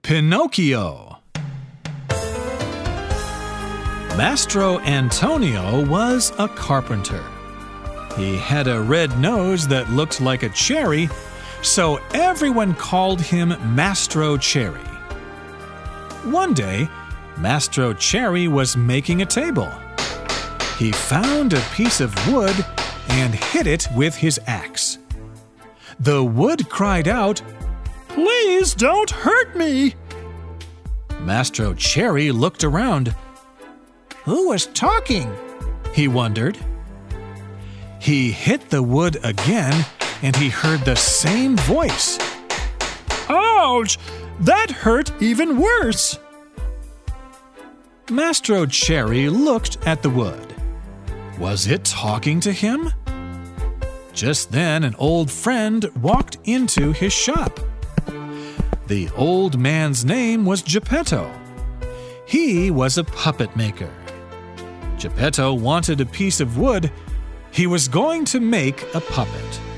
Pinocchio. Mastro Antonio was a carpenter. He had a red nose that looked like a cherry, so everyone called him Mastro Cherry. One day, Mastro Cherry was making a table. He found a piece of wood and hit it with his axe. The wood cried out, "Please don't hurt me!" Mastro Cherry looked around. Who was talking? He wondered. He hit the wood again, and he heard the same voice. Ouch! That hurt even worse! Mastro Cherry looked at the wood. Was it talking to him? Just then, an old friend walked into his shop. The old man's name was Geppetto. He was a puppet maker. Geppetto wanted a piece of wood. He was going to make a puppet.